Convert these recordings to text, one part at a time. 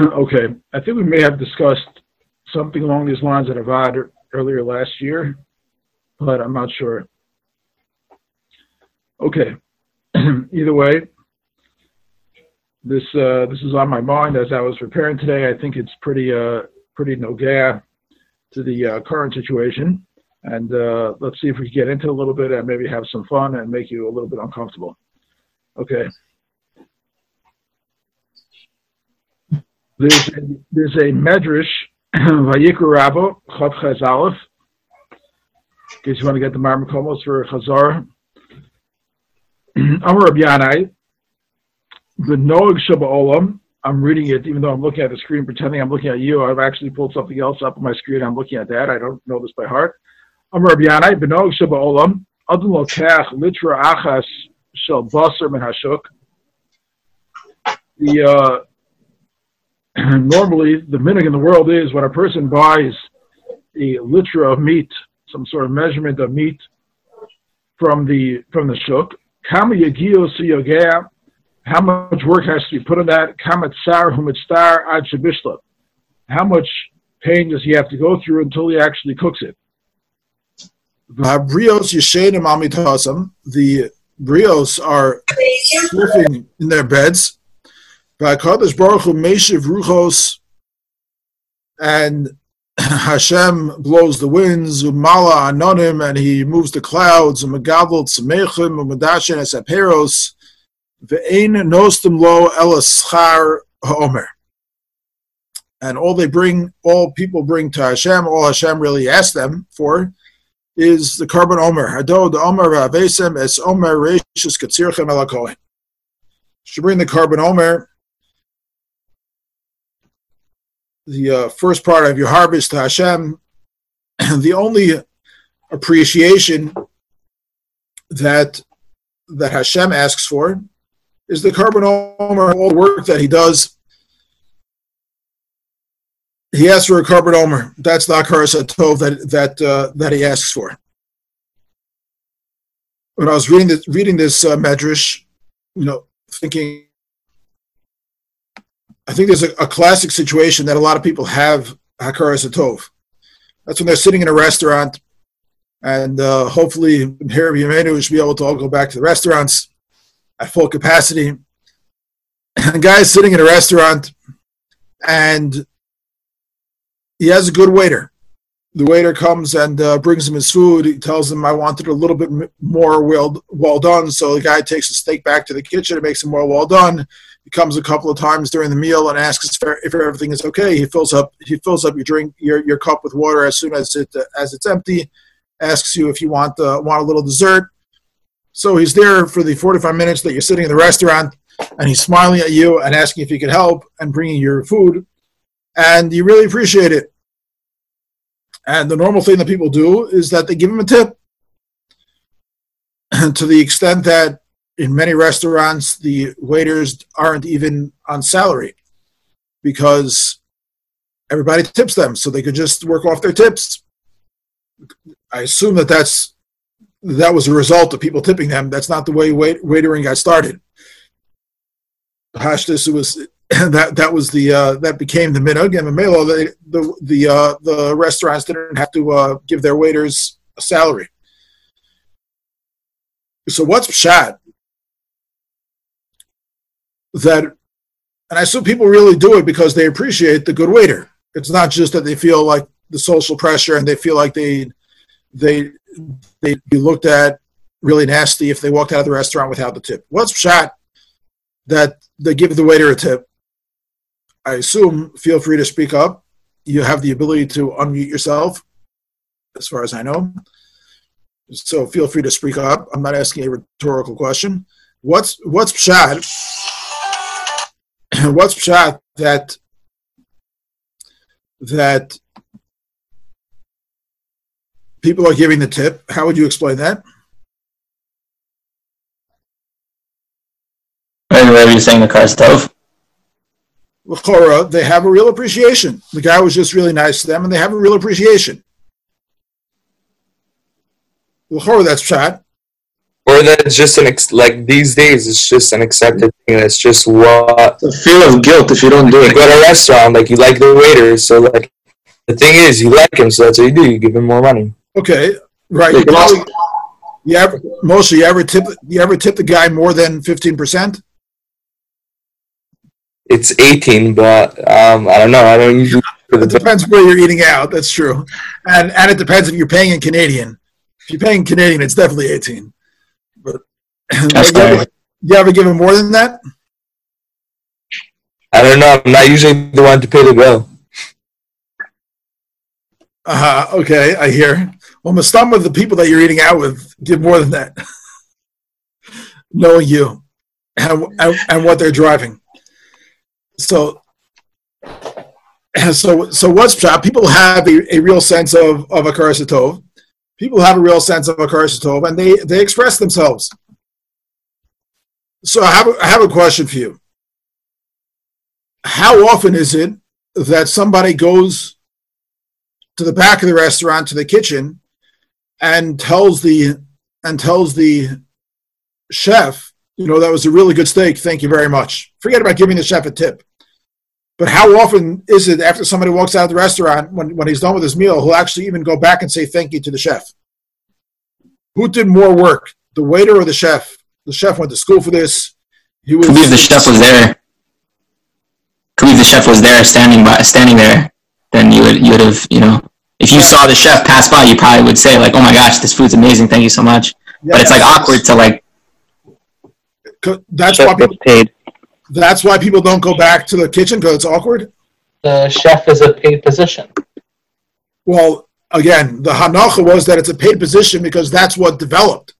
Okay, I think we may have discussed something along these lines at Avad earlier last year, but I'm not sure. Okay, either way, this is on my mind as I was preparing today. I think it's pretty nogea to the current situation, and let's see if we can get into it a little bit and maybe have some fun and make you a little bit uncomfortable. Okay. There's a medrash, Vayikra Rabbo, Chav Ches Aleph. In case you want to get the Marmakomos for Chazar. Amar Rabbi Yanai, the Noeg Sheba Olam. I'm reading it, even though I'm looking at the screen, pretending I'm looking at you. I've actually pulled something else up on my screen. I'm looking at that. I don't know this by heart. Amar Rabbi Yanai, the Noeg Sheba Olam. Adon Lokach Litra Achas Shel Basar Min Hashuk. Normally, the minhag in the world is when a person buys a litra of meat, some sort of measurement of meat from the shuk, kama yagio siyogea, how much work has to be put on that? Kama tsar humitzar ad shabishla. How much pain does he have to go through until he actually cooks it? The brios are sleeping in their beds. V'akadosh Baruch Hu Meshiv Ruchos, and Hashem blows the winds, Umala Anonim, and he moves the clouds, Umagavol Tzmechim, Umadashen Esaperos, Ve'ein Nostim Lo Elaschar Ha'omer. And all people bring to Hashem, all Hashem really asks them for, is the carbon Omer. Hadod Omer V'avesem Es Omer Reishis Katzirchem Elakohen. Should bring the carbon Omer, the first part of your harvest to Hashem. The only appreciation that Hashem asks for is the carbon omer, all the work that he does. He asks for a carbon omer. That's the hakaras hatov that he asks for. When I was reading this medrash, thinking, I think there's a classic situation that a lot of people have hakaras hatov. That's when they're sitting in a restaurant, and hopefully here at Yemenu we should be able to all go back to the restaurants at full capacity. And the guy is sitting in a restaurant, and he has a good waiter. The waiter comes and brings him his food. He tells him, I want it a little bit more well done. So the guy takes the steak back to the kitchen and makes it more well done. He comes a couple of times during the meal and asks if everything is okay. He fills up your cup with water as soon as it's empty. Asks you if you want a little dessert. So he's there for the 45 minutes that you're sitting in the restaurant, and he's smiling at you and asking if he can help and bringing your food, and you really appreciate it. And the normal thing that people do is that they give him a tip, to the extent that in many restaurants the waiters aren't even on salary because everybody tips them, so they could just work off their tips. I assume that was a result of people tipping them. That's not the way waitering got started. Hashtis was that became the minhag, and the restaurants didn't have to give their waiters a salary. So what's pshat? And I assume people really do it because they appreciate the good waiter. It's not just that they feel like the social pressure and they feel like they'd be looked at really nasty if they walked out of the restaurant without the tip. What's pshat that they give the waiter a tip? I assume, feel free to speak up. You have the ability to unmute yourself, as far as I know. So feel free to speak up. I'm not asking a rhetorical question. What's pshat? What's pshat that people are giving the tip? How would you explain that? Where are you saying the car stove? L'chora, they have a real appreciation. The guy was just really nice to them, and they have a real appreciation. L'chora, that's pshat. Or that it's just like these days, it's just an accepted thing. It's just what The feel of guilt if you don't do you it. go to a restaurant, like you like the waiter, so like the thing is, you like him, so that's what you do. You give him more money. Okay, right. You can also- Moshe, you ever tip the guy more than 15%? It's 18, but I don't know. I don't usually. It depends where you're eating out. That's true, and it depends if you're paying in Canadian. If you're paying Canadian, it's definitely 18. But you ever give him more than that? I don't know. I'm not usually the one to pay the bill. Okay, I hear. Well, some of the people that you're eating out with give more than that, knowing you and what they're driving. So what's pshat? People have a real sense of a Hakaras Hatov. People have a real sense of a Hakaras Hatov, and they express themselves. So I have a question for you. How often is it that somebody goes to the back of the restaurant, to the kitchen, and tells the chef, that was a really good steak, thank you very much. Forget about giving the chef a tip. But how often is it after somebody walks out of the restaurant, when he's done with his meal, he'll actually even go back and say thank you to the chef? Who did more work, the waiter or the chef? The chef went to school for this. Could be if the chef was there. Could be if the chef was there, standing there. Then you would have, if you saw the chef pass by, you probably would say like, "Oh my gosh, this food's amazing, thank you so much." Yeah, but it's like awkward to like. That's why people paid. That's why people don't go back to the kitchen, because it's awkward. The chef is a paid position. Well, again, the hanacha was that it's a paid position because that's what developed.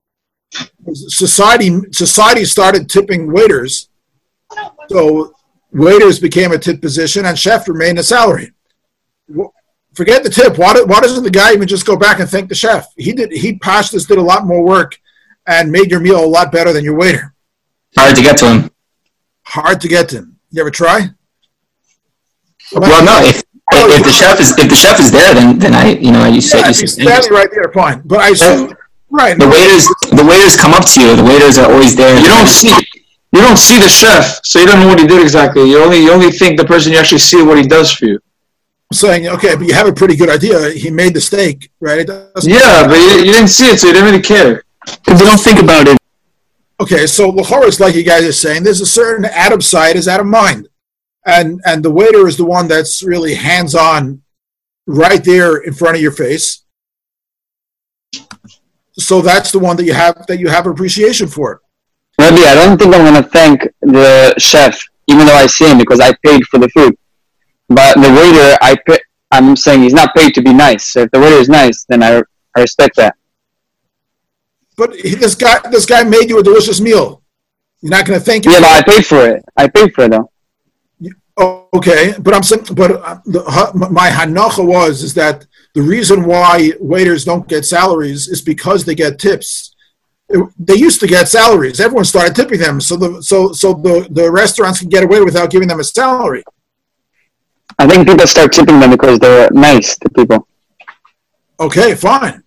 Society started tipping waiters, so waiters became a tip position, and chef remained a salary. Forget the tip. Why doesn't the guy even just go back and thank the chef? He Pashtas did a lot more work and made your meal a lot better than your waiter. Hard to get to him. Hard to get to him. You ever try? Well, no. If the chef is there, then you say standing right there, fine. But I assume right. The waiters come up to you. The waiters are always there. You don't see the chef, so you don't know what he did exactly. You only think the person you actually see what he does for you. I'm saying, okay, but you have a pretty good idea. He made the steak, right? Yeah, but you didn't see it, so you didn't really care. Because you don't think about it. Okay, so l'chora is like you guys are saying. There's a certain out of sight is out of mind, and the waiter is the one that's really hands on, right there in front of your face. So that's the one that you have appreciation for. Maybe I don't think I'm going to thank the chef, even though I see him, because I paid for the food. But the waiter, I'm saying he's not paid to be nice. So if the waiter is nice, then I respect that. But this guy made you a delicious meal. You're not going to thank him. Yeah, but I paid for it. I paid for it though. Okay, but I'm saying, my hanacha is that the reason why waiters don't get salaries is because they get tips. They used to get salaries. Everyone started tipping them, so the restaurants can get away without giving them a salary. I think people start tipping them because they're nice to people. Okay, fine.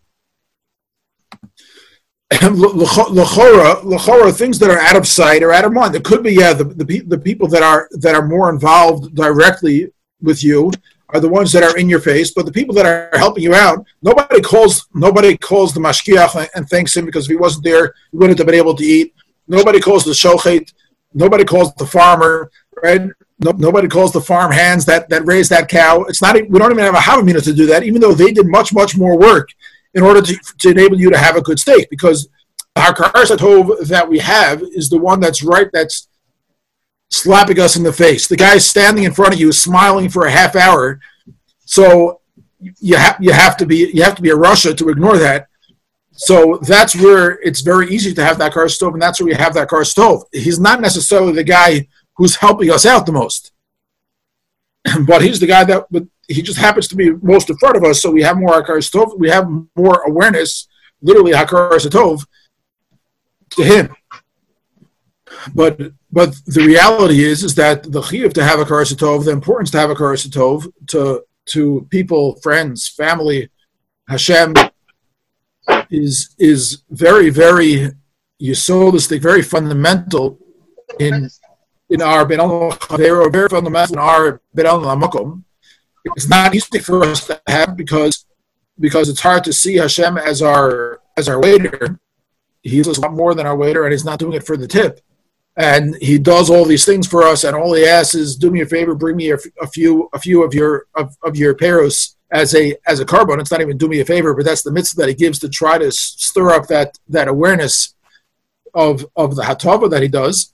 And l'chora, things that are out of sight or out of mind. It could be, the people that are more involved directly with you are the ones that are in your face. But the people that are helping you out, nobody calls the mashkiach and thanks him, because if he wasn't there, he wouldn't have been able to eat. Nobody calls the shochet. Nobody calls the farmer, right? Nobody calls the farm hands that raised that cow. It's not. We don't even have a havamina to do that, even though they did much more work in order to enable you to have a good steak. Because the Hakaras Hatov that we have is the one that's slapping us in the face. The guy standing in front of you is smiling for a half hour, so you have to be a Russia to ignore that. So that's where it's very easy to have that Hakaras Hatov, and that's where we have that Hakaras Hatov. He's not necessarily the guy who's helping us out the most, but he's the guy but he just happens to be most in front of us, so we have more Hakaras Hatov, we have more awareness, literally Hakaras Hatov, to him. But the reality is that the chiyuv to have Hakaras Hatov, the importance to have Hakaras Hatov to people, friends, family, Hashem, is very, very Yesodistic, very fundamental in our very fundamental in our Makom. It's not easy for us to have because it's hard to see Hashem as our waiter. He's a lot more than our waiter, and he's not doing it for the tip. And he does all these things for us, and all he asks is, "Do me a favor, bring me a few of your peros as a carbon." It's not even do me a favor, but that's the mitzvah that he gives to try to stir up that awareness of the hatava that he does.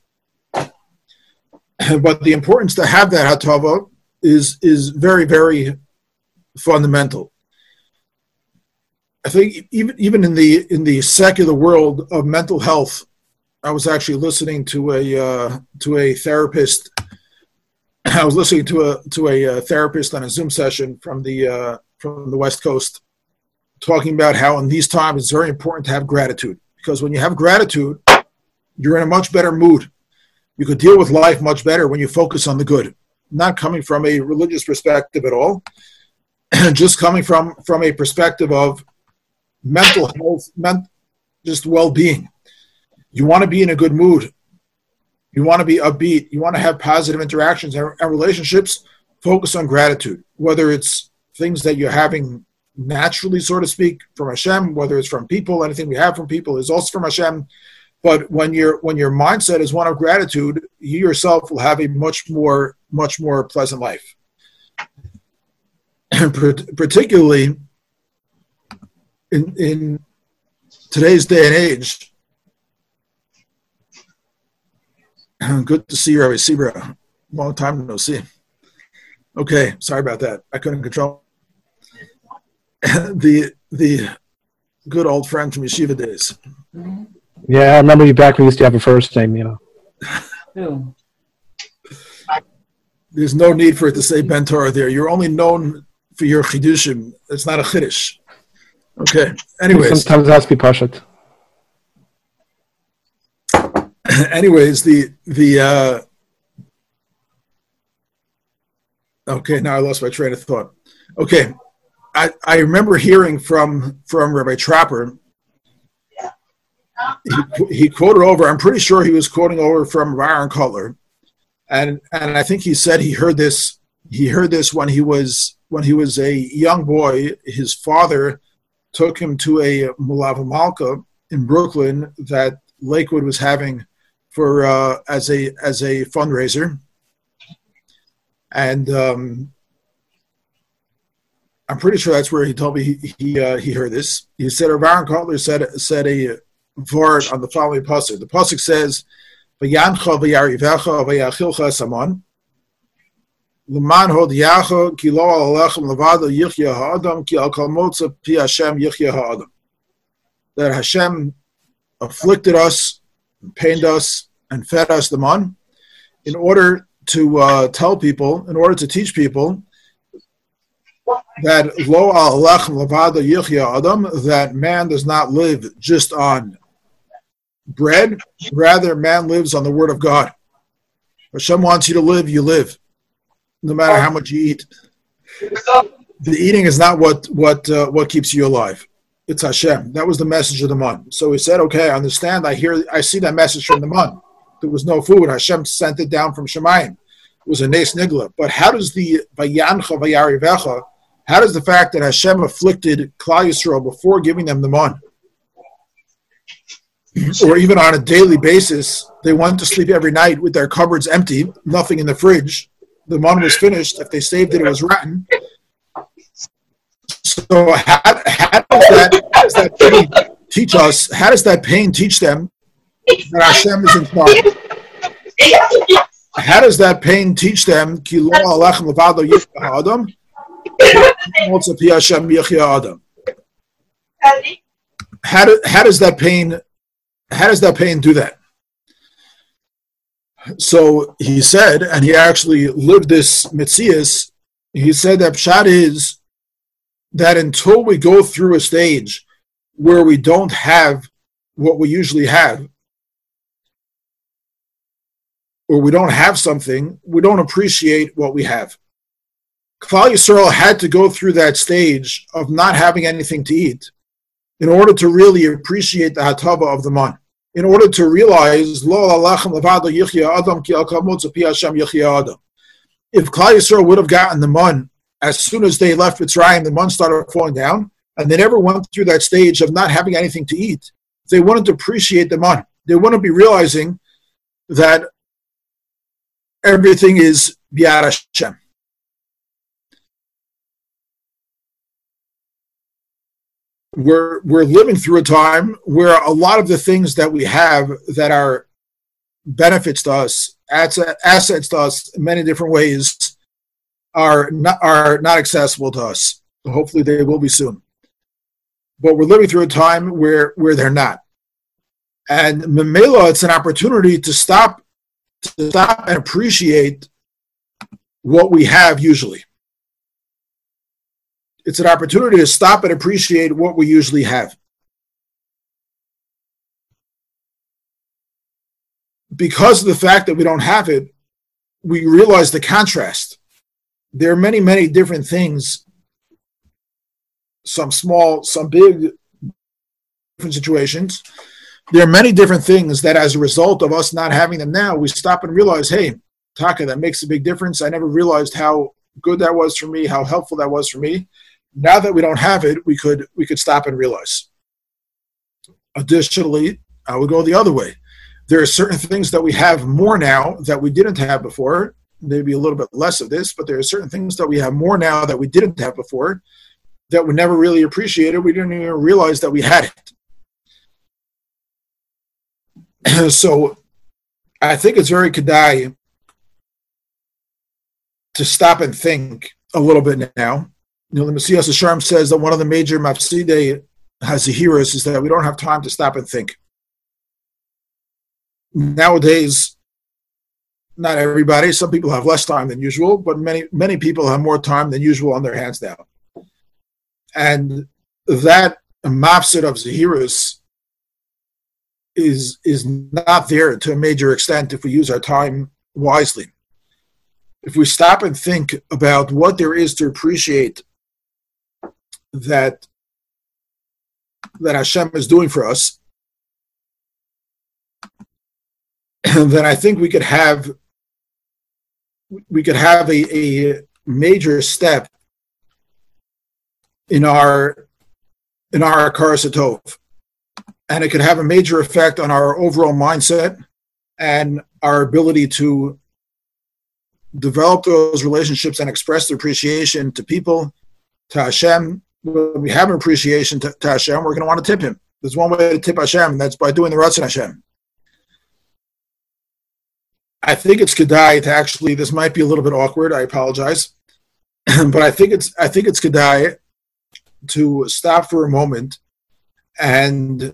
But the importance to have that hatava is very, very fundamental. I think even in the secular world of mental health, I was actually listening to a therapist. I was listening to a therapist on a Zoom session from the West Coast, talking about how in these times it's very important to have gratitude, because when you have gratitude, you're in a much better mood. You could deal with life much better when you focus on the good. Not coming from a religious perspective at all, just coming from a perspective of mental health, just well-being. You want to be in a good mood. You want to be upbeat. You want to have positive interactions and relationships. Focus on gratitude, whether it's things that you're having naturally, so to speak, from Hashem, whether it's from people. Anything we have from people is also from Hashem. But when your mindset is one of gratitude, you yourself will have a much more pleasant life. And particularly in today's day and age. Good to see you, Rabbi Sibra. Long time no see. Okay, sorry about that. I couldn't control the good old friend from yeshiva days. Yeah, I remember you back when you used to have a first name, Who? There's no need for it to say Ben Torah there. You're only known for your chidushim. It's not a chiddush. Okay. Anyways. Sometimes it has to be Pashat. Anyways, okay, now I lost my train of thought. Okay. I remember hearing from Rabbi Trapper. He quoted over, I'm pretty sure he was quoting over from Aaron Cutler. And I think he said he heard this when he was a young boy. His father took him to a Mulava Malka in Brooklyn that Lakewood was having for as a fundraiser. And I'm pretty sure that's where he told me he heard this. He said Aaron Cutler said a vart on the following pasuk. The pasuk says, "V'yancha v'yarivecha v'yachilcha samon l'man hodiyacha ki lo alechem levado yichya ha'adam ki al kol motza pi Hashem yichya ha'adam." That Hashem afflicted us, pained us, and fed us the man in order to tell people, in order to teach people that lo alechem levado yichya adam, that man does not live just on bread, rather man lives on the word of God. Hashem wants you to live, you live, no matter how much you eat. The eating is not what keeps you alive. It's Hashem. That was the message of the man. So he said, okay, I understand. I see that message from the man. There was no food. Hashem sent it down from Shemayim. It was a nes nigla. But how does the vayancha vayarivecha, how does the fact that Hashem afflicted Klal Yisrael before giving them the man, or even on a daily basis, they went to sleep every night with their cupboards empty, nothing in the fridge. The man was finished. If they saved it, it was rotten. So how does that pain teach us? How does that pain teach them that Hashem is in charge? How does that pain teach them? How does that pain? How does that pain do that? So he said, and he actually lived this mitzias. He said that pshat is that until we go through a stage where we don't have what we usually have, or we don't have something, we don't appreciate what we have. Klal Yisrael had to go through that stage of not having anything to eat in order to really appreciate the hatava of the man. in order to realize Lo Alachem Levado Yichya Adam Ki Al Kamot Pi Hashem Yichya Adam. If Klal Yisrael would have gotten the mun as soon as they left Mitzrayim, the mun started falling down, and they never went through that stage of not having anything to eat. They wouldn't appreciate the mun. They wouldn't be realizing that everything is B'yad Hashem. We're living through a time where a lot of the things that we have that are benefits to us, assets to us in many different ways, are not accessible to us. So hopefully they will be soon. But we're living through a time where they're not. And Memela, it's an opportunity to stop and appreciate what we have usually. It's an opportunity to stop and appreciate what we usually have. Because of the fact that we don't have it, we realize the contrast. There are many, many different things, some small, some big, different situations. There are many different things that as a result of us not having them now, we stop and realize, hey, Taka, that makes a big difference. I never realized how good that was for me, how helpful that was for me. Now that we don't have it, we could stop and realize. Additionally, I would go the other way. There are certain things that we have more now that we didn't have before. Maybe a little bit less of this, but there are certain things that we have more now that we didn't have before that we never really appreciated. We didn't even realize that we had it. So I think it's very kedai to stop and think a little bit now. You know, the Messias Hashem says that one of the major mafsidei hazahiros is that we don't have time to stop and think. Nowadays, not everybody, some people have less time than usual, but many people have more time than usual on their hands now. And that mafsid of zahiros is not there to a major extent if we use our time wisely. If we stop and think about what there is to appreciate that Hashem is doing for us, then I think we could have a major step in our Hakaras Hatov. And it could have a major effect on our overall mindset and our ability to develop those relationships and express the appreciation to people, to Hashem. When we have an appreciation to Hashem, we're going to want to tip him. There's one way to tip Hashem, and that's by doing the Ratzon Hashem. I think it's kedai to actually, this might be a little bit awkward, I apologize, but I think it's kedai to stop for a moment and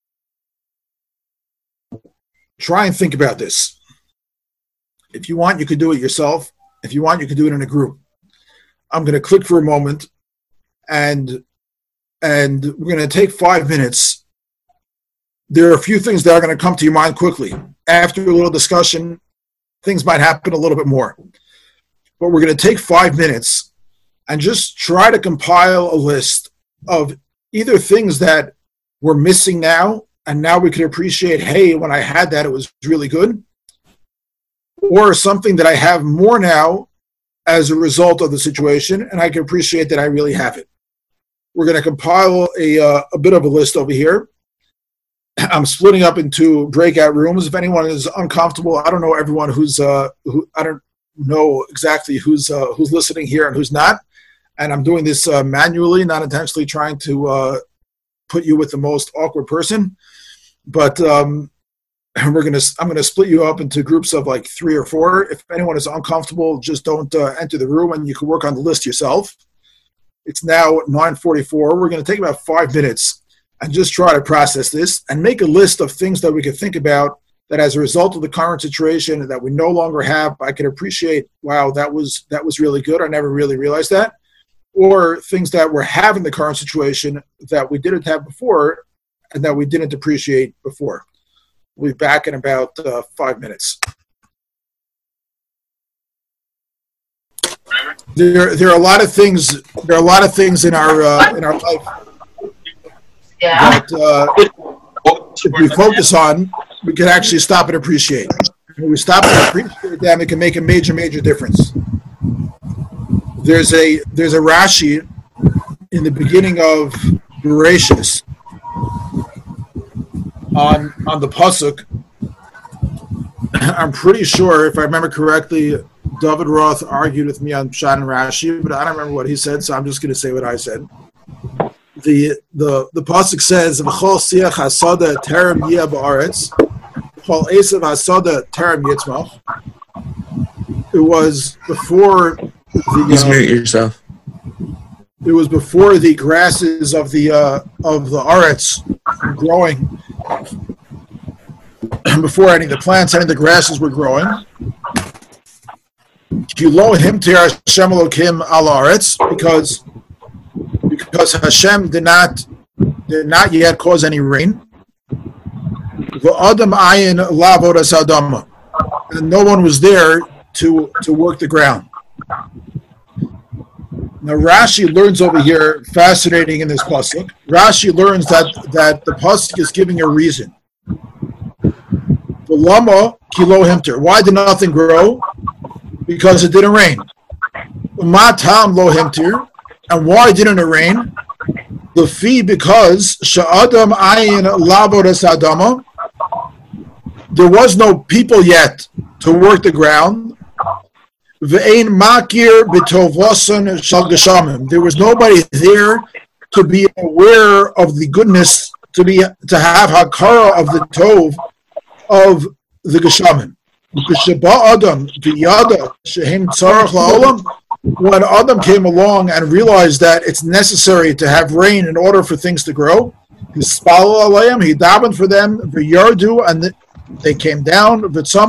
try and think about this. If you want, you could do it yourself. If you want, you could do it in a group. I'm going to click for a moment, and we're going to take 5 minutes. There are a few things that are going to come to your mind quickly. After a little discussion, things might happen a little bit more. But we're going to take 5 minutes and just try to compile a list of either things that we're missing now, and now we can appreciate, hey, when I had that, it was really good, or something that I have more now as a result of the situation, and I can appreciate that I really have it. We're going to compile a bit of a list over here. I'm splitting up into breakout rooms. If anyone is uncomfortable, I don't know everyone I don't know exactly who's listening here and who's not, and I'm doing this manually, not intentionally trying to put you with the most awkward person, but I'm going to split you up into groups of like 3 or 4. If anyone is uncomfortable, just don't enter the room, and you can work on the list yourself. It's now 9:44. We're going to take about 5 minutes and just try to process this and make a list of things that we could think about that as a result of the current situation that we no longer have, I could appreciate, wow, that was really good. I never really realized that. Or things that we're having the current situation that we didn't have before and that we didn't appreciate before. We'll be back in about 5 minutes. There are a lot of things. There are a lot of things in our life Yeah. that if we focus on, we can actually stop and appreciate. When we stop and appreciate them, it can make a major, major difference. There's a Rashi in the beginning of Bereshis on the pasuk. I'm pretty sure, if I remember correctly, David Roth argued with me on Pshat and Rashi, but I don't remember what he said, so I'm just going to say what I said. The pasuk says, "V'chol siach hasada terem yeh ba'aretz, v'chol esav hasada terem yitzmach." It was before Please mute yourself. It was before the grasses of the aretz were growing. Before any of the plants, any of the grasses were growing. Kilo himtir Hashem Elokim al aretz, because Hashem did not yet cause any rain. V'adam ayin la'avodas adama, and no one was there to work the ground. Now Rashi learns over here, fascinating in this pasuk. Rashi learns that the pasuk is giving a reason. Lama kilo himter. Why did nothing grow? Because it didn't rain. Matam lo himter. And why didn't it rain? The fee, because sha'adam ayin lavodas adama. There was no people yet to work the ground. Ve'ein makir b'tovasan shal geshamim. There was nobody there to be aware of the goodness, to have hakara of the tov of the geshamim. When Adam came along and realized that it's necessary to have rain in order for things to grow, he davened for them, and they came down,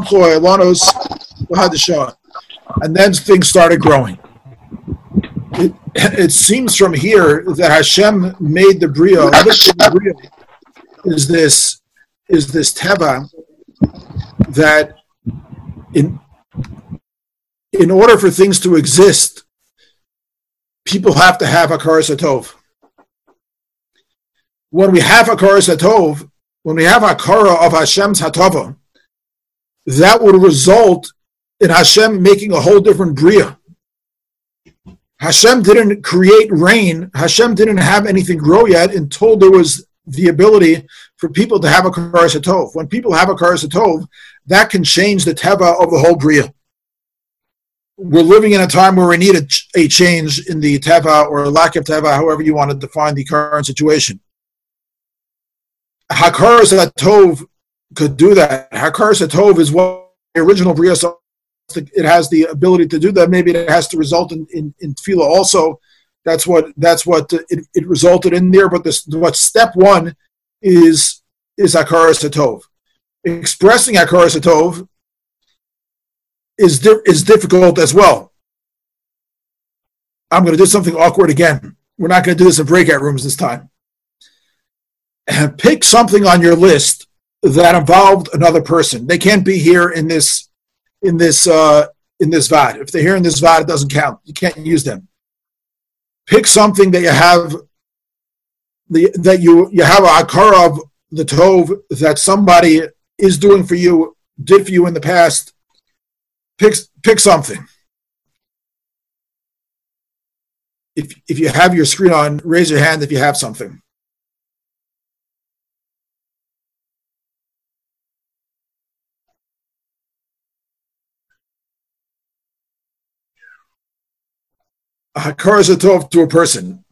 and then things started growing. It seems from here that Hashem made the bria. Is this teva that in order for things to exist, people have to have hakaras hatov. When we have hakaras hatov, when we have hakara of Hashem's hatava, that would result in Hashem making a whole different bria. Hashem didn't create rain. Hashem didn't have anything grow yet until there was the ability for people to have a hakaras hatov. When people have a hakaras hatov, that can change the teva of the whole bria. We're living in a time where we need a change in the teva or lack of teva, however you want to define the current situation. Hakaras hatov could do that. Hakaras hatov is what the original bria. It has the ability to do that. Maybe it has to result in tefillah also. That's what it resulted in there. But what step one is hakaras hatov. Expressing hakaras hatov is difficult as well. I'm going to do something awkward again. We're not going to do this in breakout rooms this time. And pick something on your list that involved another person. They can't be here in this VOD. If they're here in this VOD, it doesn't count. You can't use them. Pick something that you have that you have a hakara of the tov that somebody is doing for you, did for you in the past. Pick something. If you have your screen on, raise your hand if you have something. A hakaras hatov to a person.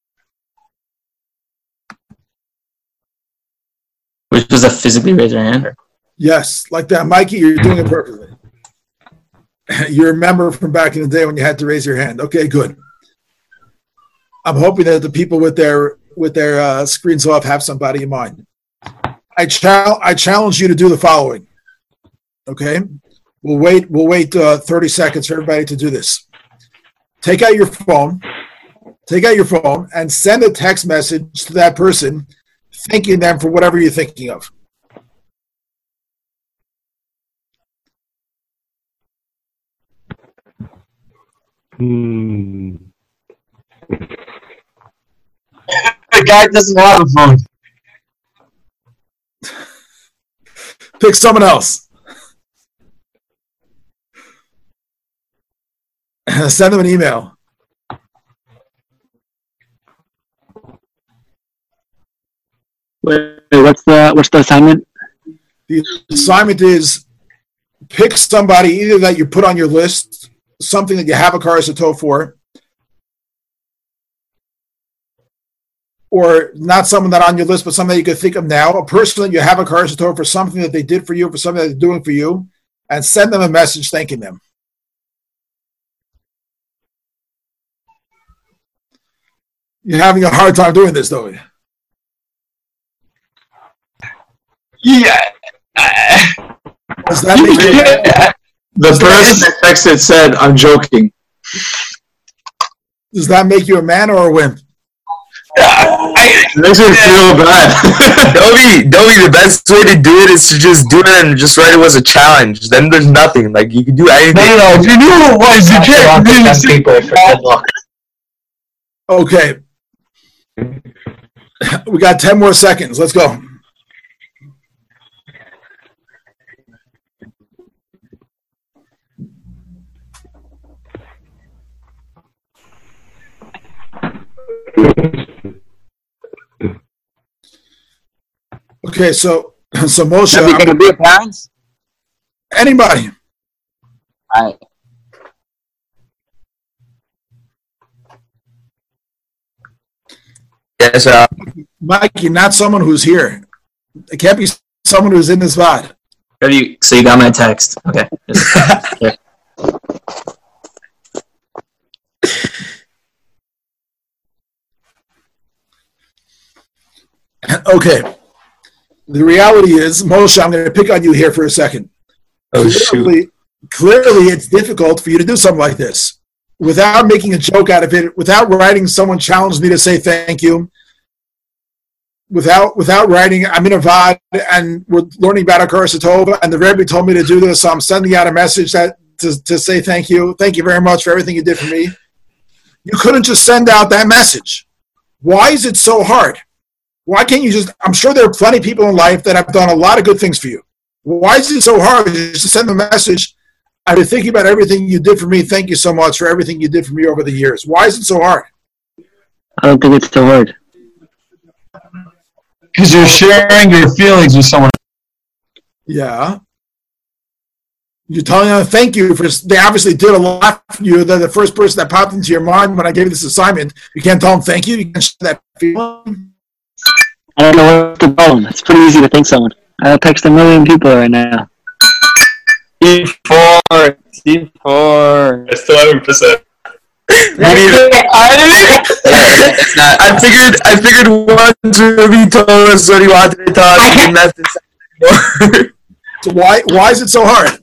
Which was a physically raise your hand? Yes, like that. Mikey, you're doing it perfectly. You remember from back in the day when you had to raise your hand. Okay, good. I'm hoping that the people with their screens off have somebody in mind. I challenge you to do the following. Okay? We'll wait 30 seconds for everybody to do this. Take out your phone and send a text message to that person, thanking them for whatever you're thinking of. The guy doesn't have a phone. Pick someone else. Send them an email. Wait, what's the assignment? The assignment is pick somebody either that you put on your list, something that you have a Karas HaTov for, or not someone that on your list, but something that you could think of now, a person that you have a Karas HaTov for something that they did for you, for something that they're doing for you, and send them a message thanking them. You're having a hard time doing this, though. Yeah. Does that make you, The person that texted said, "I'm joking." does that make you a man or a wimp? It makes me feel bad. Dobie, the best way to do it is to just do it and just write it as a challenge. Then there's nothing. Like, you can do anything. No. If you knew what it was, you can't really Ten say. people for good luck. Okay. We got 10 more seconds. Let's go. Okay, so Moshe, Are we going to be parents? anybody. All right. Yes, Mikey, not someone who's here. It can't be someone who's in this VOD. So you got my text. Okay. Yeah. Okay. The reality is, Moshe, I'm going to pick on you here for a second. Oh, shoot. Clearly, it's difficult for you to do something like this without making a joke out of it, without writing someone challenged me to say thank you, without writing, I'm in a VOD and we're learning about a Karas HaTov and the Rebbe told me to do this, so I'm sending out a message that to say thank you. Thank you very much for everything you did for me. You couldn't just send out that message. Why is it so hard? Why can't you just, I'm sure there are plenty of people in life that have done a lot of good things for you. Why is it so hard just to send a message? I've been thinking about everything you did for me. Thank you so much for everything you did for me over the years. Why is it so hard? I don't think it's so hard. Because you're sharing your feelings with someone. Yeah. You're telling them thank you for, they obviously did a lot for you. They're the first person that popped into your mind when I gave you this assignment. You can't tell them thank you. You can't share that feeling. I don't know what's the problem. It's pretty easy to thank someone. I'll text a million people right now. C4. I still haven't percent. I figured once Ruby told us what he wanted to talk, and that's the So why is it so hard?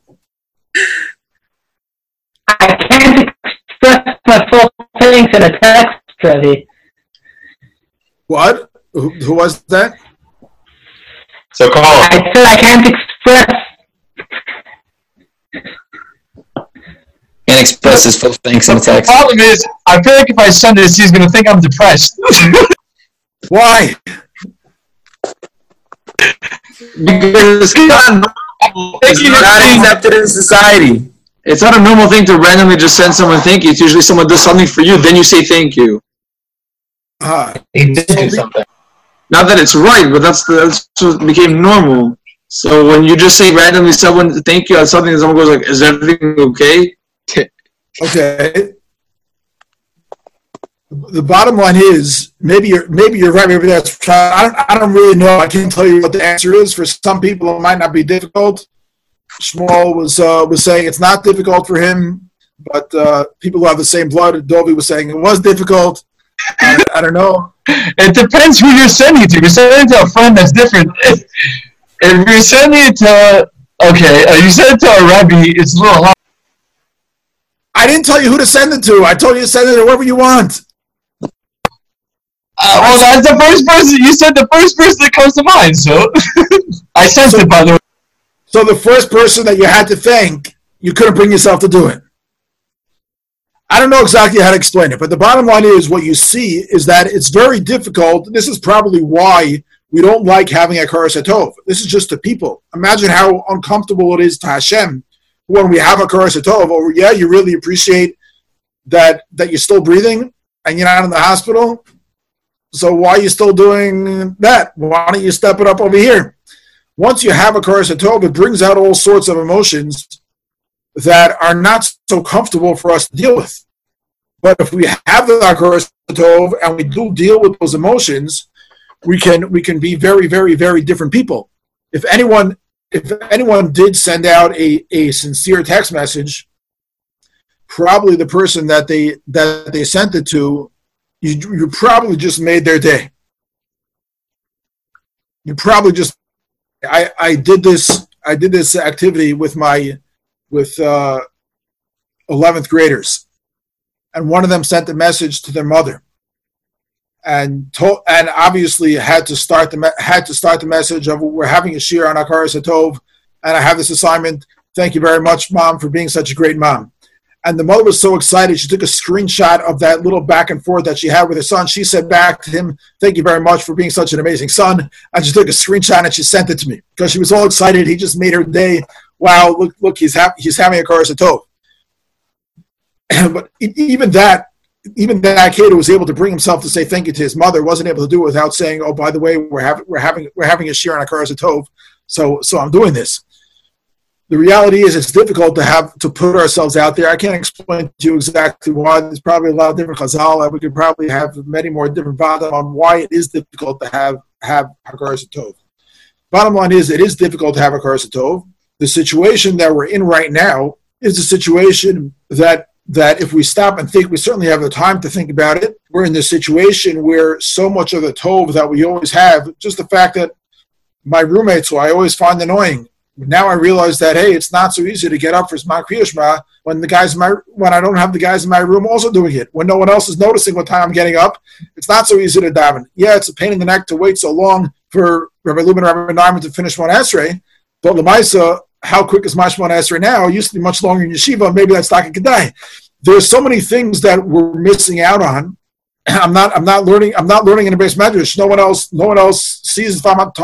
I can't express my full feelings in a text, Trevi. What? Who was that? So call him. I said I can't express. Can't express his full thanks in The text. problem is, I feel like if I send this, he's going to think I'm depressed. Why? Because it's not accepted in society. It's not a normal thing to randomly just send someone thank you. It's usually someone does something for you, then you say thank you. He did do something. Not that it's right, but that's what became normal. So when you just say randomly someone thank you on something, and someone goes like, "Is everything okay?" Okay. The bottom line is maybe you're right. Maybe that's trying. I don't really know. I can't tell you what the answer is. For some people, it might not be difficult. Shmuel was saying it's not difficult for him, but people who have the same blood, Adobe was saying it was difficult. I don't know. It depends who you're sending it to. If you're sending it to a friend, that's different. If you're sending it to, you send it to a Rebbe, it's a little hard. I didn't tell you who to send it to. I told you to send it to whoever you want. Well, that's the first person. You said the first person that comes to mind, so I sent it, by the way. So the first person that you had to thank, you couldn't bring yourself to do it. I don't know exactly how to explain it, but the bottom line is what you see is that it's very difficult. This is probably why we don't like having a Hakaras HaTov. This is just the people. Imagine how uncomfortable it is to Hashem when we have a Hakaras HaTov. Or you really appreciate that you're still breathing and you're not in the hospital. So why are you still doing that? Why don't you step it up over here? Once you have a Hakaras HaTov, it brings out all sorts of emotions that are not so comfortable for us to deal with. But if we have the Hakaras HaTov and we do deal with those emotions, we can be very, very, very different people. If anyone did send out a sincere text message, probably the person that they sent it to, you probably just made their day. You probably just I did this activity with 11th graders, and one of them sent a message to their mother, and obviously had to start the message of, we're having a shir on Hakaras HaTov, and I have this assignment. Thank you very much, Mom, for being such a great mom. And the mother was so excited, she took a screenshot of that little back and forth that she had with her son. She said back to him, thank you very much for being such an amazing son. And she took a screenshot and she sent it to me because she was all excited. He just made her day. Wow, look, he's having a Hakaras HaTov. But even that kid who was able to bring himself to say thank you to his mother wasn't able to do it without saying, oh, by the way, we're having a shir on Hakaras HaTov, so I'm doing this. The reality is it's difficult to put ourselves out there. I can't explain to you exactly why. There's probably a lot of different chazal. We could probably have many more different vadim on why it is difficult to have Hakaras HaTov. Bottom line is, it is difficult to have Hakaras HaTov. The situation that we're in right now is a situation that if we stop and think, we certainly have the time to think about it. We're in this situation where so much of the tov that we always have, just the fact that my roommates, who I always find annoying, now I realize that, hey, it's not so easy to get up for Zman Kriya Shema when I don't have the guys in my room also doing it. When no one else is noticing what time I'm getting up, it's not so easy to daven. Yeah, it's a pain in the neck to wait so long for Rabbi Lubin and Rabbi Narman to finish Shmona Esrei, but L'maisa, how quick is my Shmona Esrei now? It used to be much longer in yeshiva. Maybe that's Taka Kedai. There's so many things that we're missing out on. I'm not learning in a base medrash. No one else sees if I'm on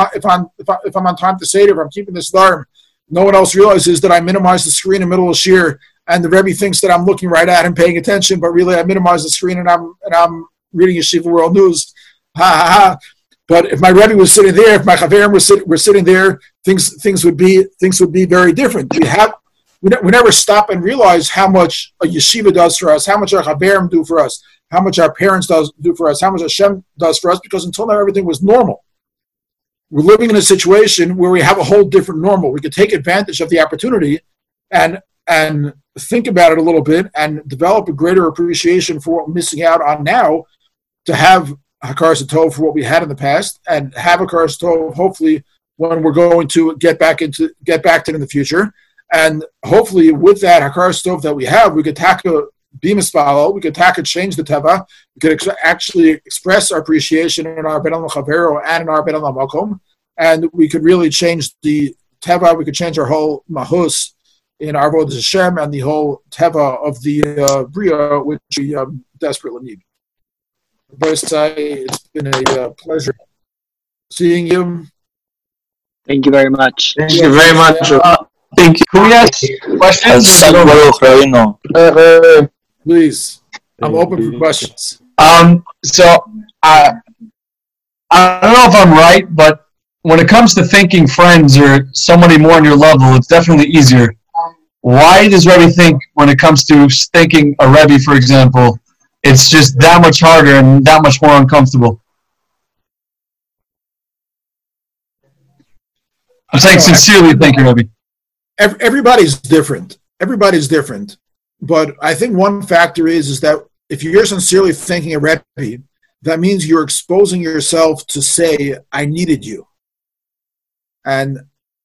time to say it, if I'm keeping this alarm. No one else realizes that I minimize the screen in the middle of shir, and the Rebbe thinks that I'm looking right at him, paying attention, but really I minimize the screen and I'm reading Yeshiva World News. Ha ha ha. But if my Rebbe was sitting there, if my Chaverim were sitting there, things would be very different. We never stop and realize how much a yeshiva does for us, how much our Chaverim do for us, how much our parents do for us, how much Hashem does for us, because until now everything was normal. We're living in a situation where we have a whole different normal. We could take advantage of the opportunity and think about it a little bit and develop a greater appreciation for what we're missing out on now, to have Hakaras HaTov for what we had in the past, and have Hakaras HaTov hopefully when we're going to get back to it in the future. And hopefully with that Hakaras HaTov that we have, we could tackle Bimaspalo, we could change the Teva, we could actually express our appreciation in our Ben Elam Chavero and in our Ben Elam Makom, and we could really change the Teva, we could change our whole Mahus in our Avodas Hashem and the whole Teva of the Bria, which we desperately need. It's been a pleasure seeing you. Thank you very much. Thank you very much. Thank you. Can we ask questions? Please, I'm open for questions. So I don't know if I'm right, but when it comes to thinking friends or somebody more on your level, it's definitely easier. Why does Rebbe think when it comes to thinking a Rebbe, for example, it's just that much harder and that much more uncomfortable? I'm saying sincerely thank you, Rebbe. Everybody's different. But I think one factor is that if you're sincerely thanking a Rebbe, that means you're exposing yourself to say, I needed you. And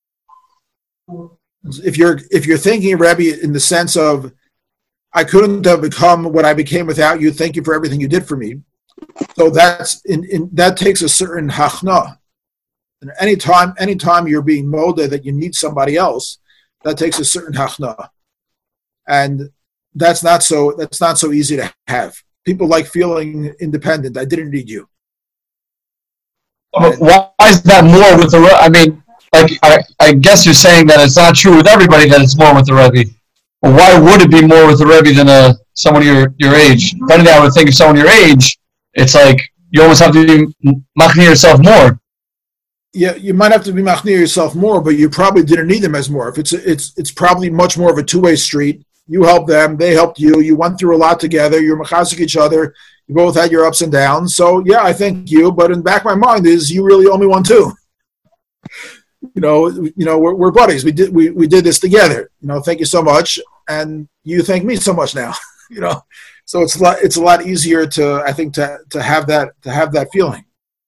if you're thanking a Rebbe in the sense of, I couldn't have become what I became without you, thank you for everything you did for me. So that takes a certain hachna. And anytime you're being molded that you need somebody else, that takes a certain hachna. And that's not so easy to have. People like feeling independent. I didn't need you. Why is that more with the Rebbe? I mean, like, I guess you're saying that it's not true with everybody that it's more with the Rebbe. Well, why would it be more with the Rebbe than someone your age? If anything, I would think of someone your age, it's like you almost have to be machnia yourself more. Yeah, you might have to be machnia yourself more, but you probably didn't need them as more. If it's probably much more of a two-way street. You helped them, they helped you. You went through a lot together. You're machazik each other. You both had your ups and downs. So yeah, I thank you. But in the back of my mind is you really owe me one too. We're buddies. We did this together. Thank you so much, and you thank me so much now. So it's a lot easier to, I think, to have that feeling.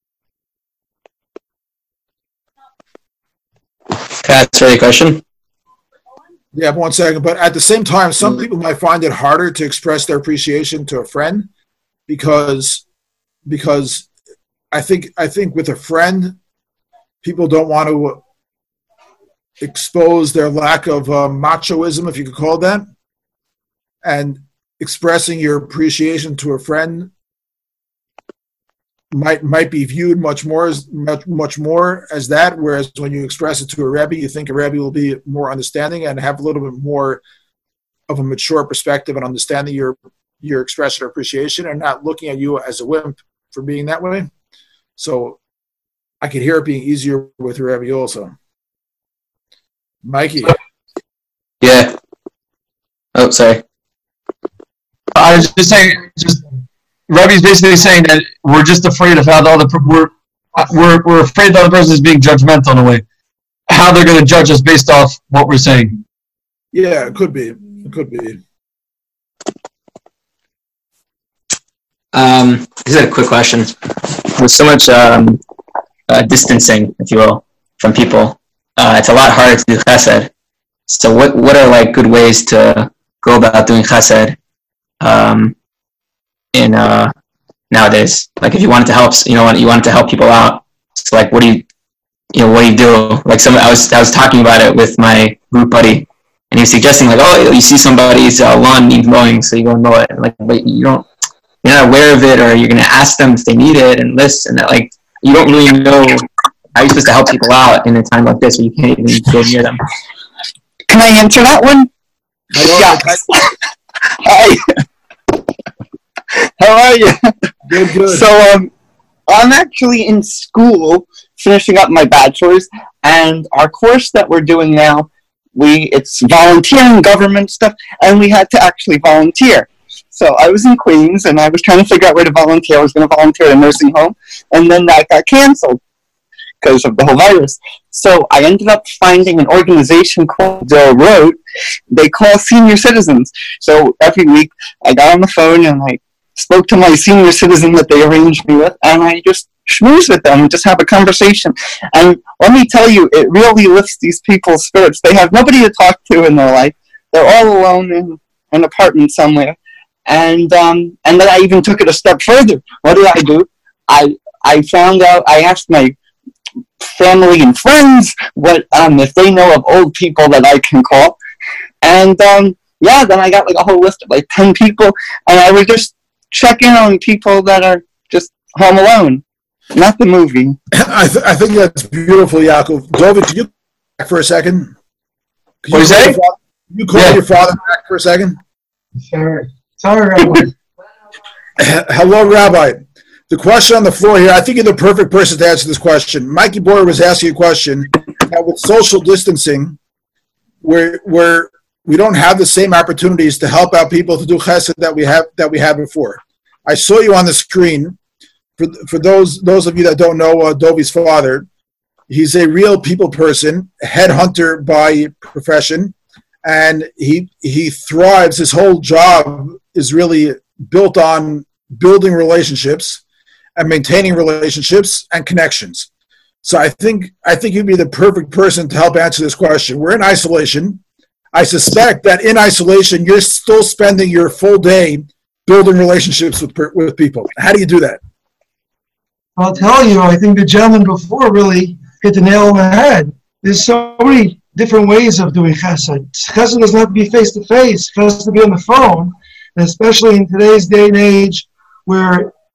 Can I answer your question? Yeah, 1 second. But at the same time, some people might find it harder to express their appreciation to a friend because I think with a friend, people don't want to expose their lack of machoism, if you could call it that, and expressing your appreciation to a friend might be viewed much more as that, whereas when you express it to a Rebbe, you think a Rebbe will be more understanding and have a little bit more of a mature perspective and understanding your expression of appreciation and not looking at you as a wimp for being that way. So I could hear it being easier with a Rebbe also. Mikey. Yeah. Oh, sorry. I was just saying, Rebbe's basically saying that we're just afraid of how the other we're afraid the other person is being judgmental in a way, how they're going to judge us based off what we're saying. Yeah, it could be. It could be. This is a quick question. There's so much distancing, if you will, from people. It's a lot harder to do chesed. So what are like good ways to go about doing chesed in nowadays? Like if you wanted to help, you wanted to help people out. So like what do you do? Like I was talking about it with my group buddy, and he was suggesting like, oh, you see somebody's lawn needs mowing, so you go and mow it. Like, but you're not aware of it, or you're gonna ask them if they need it, and this and that. Like you don't really know how you're supposed to help people out in a time like this where you can't even go near them. Can I answer that one? Yeah. Hi. How are you? Good. So, I'm actually in school finishing up my bachelor's, and our course that we're doing now, it's volunteering government stuff, and we had to actually volunteer. So I was in Queens, and I was trying to figure out where to volunteer. I was going to volunteer at a nursing home, and then that got canceled because of the whole virus. So I ended up finding an organization called Road. They call senior citizens. So every week I got on the phone and I spoke to my senior citizen that they arranged me with, and I just schmooze with them and just have a conversation. And let me tell you, it really lifts these people's spirits. They have nobody to talk to in their life. They're all alone in an apartment somewhere. And then I even took it a step further. What did I do? I found out, I asked my family and friends what if they know of old people that I can call. And then I got like a whole list of like 10 people, and I would just check in on people that are just home alone. Not the movie. I think that's beautiful, Yaakov. Dovid, can you back for a second? What you say? You call your father back for a second? Sure. Sorry, Rabbi. Hello, Rabbi. The question on the floor here, I think you're the perfect person to answer this question. Mikey Boyer was asking a question with social distancing, where we don't have the same opportunities to help out people to do chesed that we had before. I saw you on the screen. For those of you that don't know Dovi's father, he's a real people person, a headhunter by profession, and he thrives. His whole job is really built on building relationships and maintaining relationships and connections. So I think you'd be the perfect person to help answer this question. We're in isolation. I suspect that in isolation, you're still spending your full day building relationships with people. How do you do that? I'll tell you, I think the gentleman before really hit the nail on the head. There's so many different ways of doing chesed. Chesed does not have to be face-to-face. It has to be on the phone. And especially in today's day and age where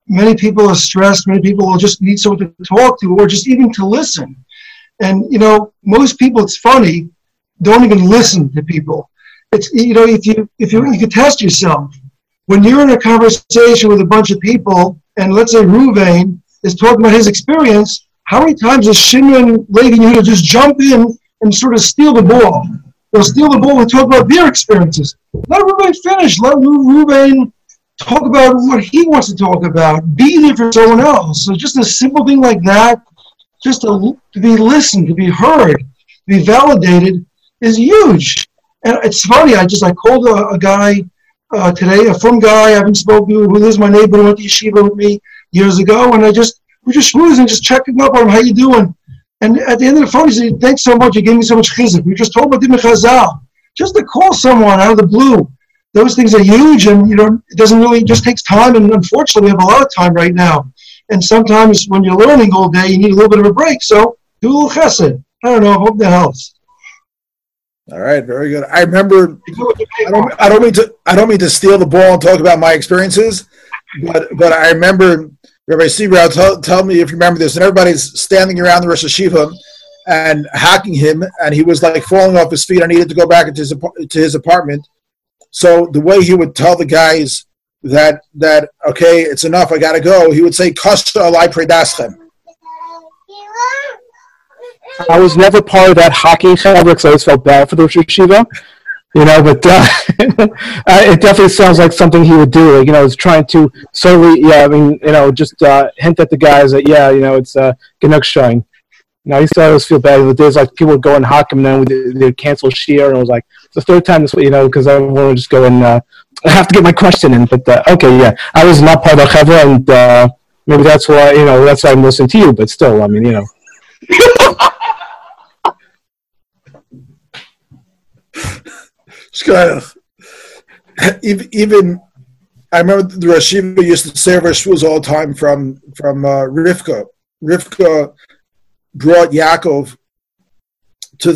many people are stressed. Many people will just need someone to talk to or just even to listen. And, most people, it's funny, don't even listen to people. It's, if you could test yourself. When you're in a conversation with a bunch of people, and let's say Ruvain is talking about his experience, how many times is Shimon, Levi, and Yehuda just jump in and sort of steal the ball? They'll steal the ball and talk about their experiences. Let Ruvain finish. Let Ruvain talk about what he wants to talk about. Be there for someone else. So just a simple thing like that, just to be listened, to be heard, to be validated, is huge. And it's funny. I called a guy today, a frum guy I haven't spoken to, who lives my neighbor, who went to yeshiva with me years ago, and we're just schmoozing, just checking up on him. How you doing? And at the end of the phone, he said, "Thanks so much. You gave me so much chizuk. We just talked about Dimei Chazal." Just to call someone out of the blue, those things are huge, and it doesn't really, just takes time. And unfortunately, we have a lot of time right now. And sometimes when you're learning all day, you need a little bit of a break. So do a little chesed. I don't know. I hope that helps. All right, very good. I remember. I don't mean to steal the ball and talk about my experiences, but I remember Rabbi Seaground tell me if you remember this, and everybody's standing around the Rosh Hashiva and hacking him, and he was like falling off his feet. I needed to go back into his apartment. So the way he would tell the guys that okay, it's enough, I got to go, he would say, "Kasha alai predaschem." I was never part of that hockey chevra because I always felt bad for the Rosh Hashiva, but it definitely sounds like something he would do. Is trying to solely, just hint at the guys that, it's Ganuk showing. I used to always feel bad. There's like people would go and hock him, and then they'd cancel Shir, and it was like, it's the third time this way, because I want to just go and I have to get my question in. But okay, yeah, I was not part of the chevra, and maybe that's why, that's why I'm listening to you. But still, Just kind of, even I remember the Rosh Hashiva used to say over shvuos all the time from Rivka. Rivka brought Yaakov to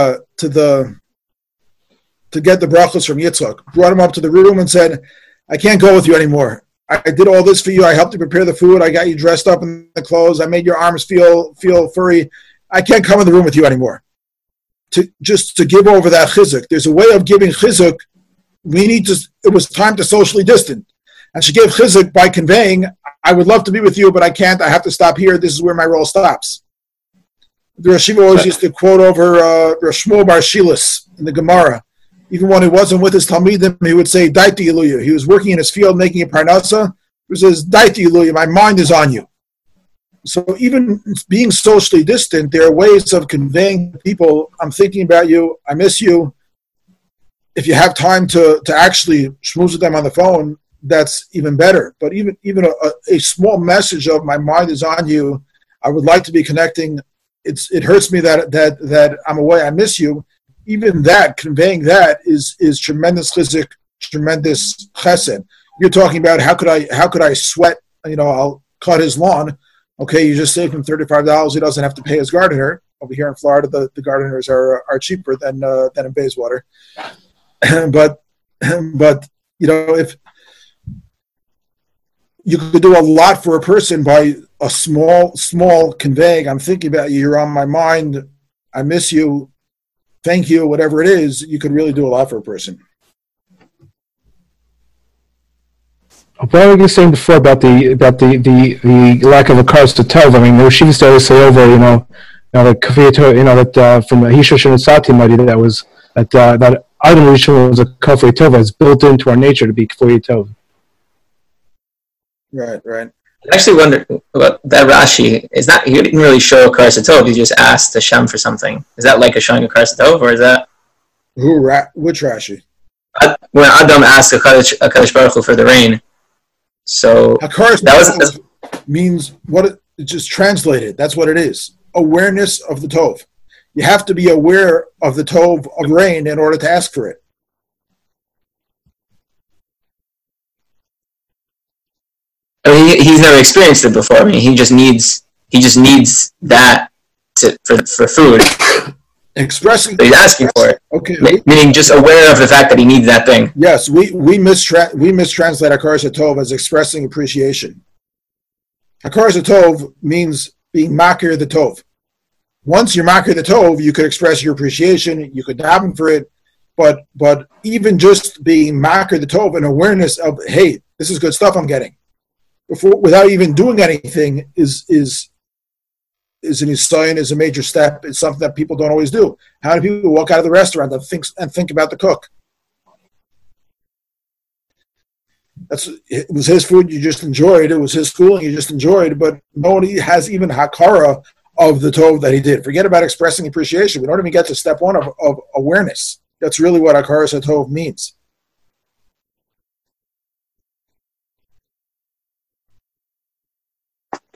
get the brachos from Yitzchak. Brought him up to the room and said, "I can't go with you anymore. I did all this for you. I helped you prepare the food. I got you dressed up in the clothes. I made your arms feel furry. I can't come in the room with you anymore." To give over that chizuk. There's a way of giving chizuk. It was time to socially distant. And she gave chizuk by conveying, "I would love to be with you, but I can't. I have to stop here. This is where my role stops." The Rosh Hashiva always used to quote over Rosh Shmuel Bar Shilas in the Gemara. Even when he wasn't with his Talmidim, he would say, "Daiti Iluya." He was working in his field, making a parnasa. He says, "Daiti Iluya, my mind is on you." So even being socially distant, there are ways of conveying to people, "I'm thinking about you, I miss you." If you have time to actually schmooze with them on the phone, that's even better. But even a small message of "my mind is on you, I would like to be connecting. It hurts me that I'm away, I miss you." Even that, conveying that is tremendous chizuk, tremendous chesed. You're talking about how could I sweat? I'll cut his lawn. Okay, you just saved him $35. He doesn't have to pay his gardener. Over here in Florida, the gardeners are cheaper than in Bayswater. but if you could do a lot for a person by a small conveying, "I'm thinking about you. You're on my mind. I miss you. Thank you." Whatever it is, you could really do a lot for a person. What were you saying before about the lack of a cars to tov? I mean, the Rosh used to always say over, that Kafiyat Tov, that from Hishosh and Sati Madi, that was that item ritual was a Kafiyat Tov. It's built into our nature to be Kafiyat Tov. Right. I actually wonder about that Rashi. He didn't really show a Karas Tov. He just asked Hashem for something. Is that like a showing a Karas Tov, or is that which Rashi? When Adam asked a Kadosh Baruch Hu for the rain. So that means what it just translated. That's what it is. Awareness of the Tov. You have to be aware of the Tov of rain in order to ask for it. I mean, he's never experienced it before. I mean, he just needs that for food. Expressing. So he's asking for it. Okay. Meaning just aware of the fact that he needs that thing. Yes, we mistranslate our Karas Tov as expressing appreciation. Hakaras Tov means being makir the tov. Once you're makir the tov, you could express your appreciation, you could daven for it, but even just being makir the tov, an awareness of, hey, this is good stuff I'm getting, without even doing anything is an isayin, is a major step. It's something that people don't always do. How many people walk out of the restaurant and think about the cook? It was his food, you just enjoyed. It was his schooling, you just enjoyed. But nobody has even hakara of the tov that he did. Forget about expressing appreciation. We don't even get to step one of awareness. That's really what hakara tov means.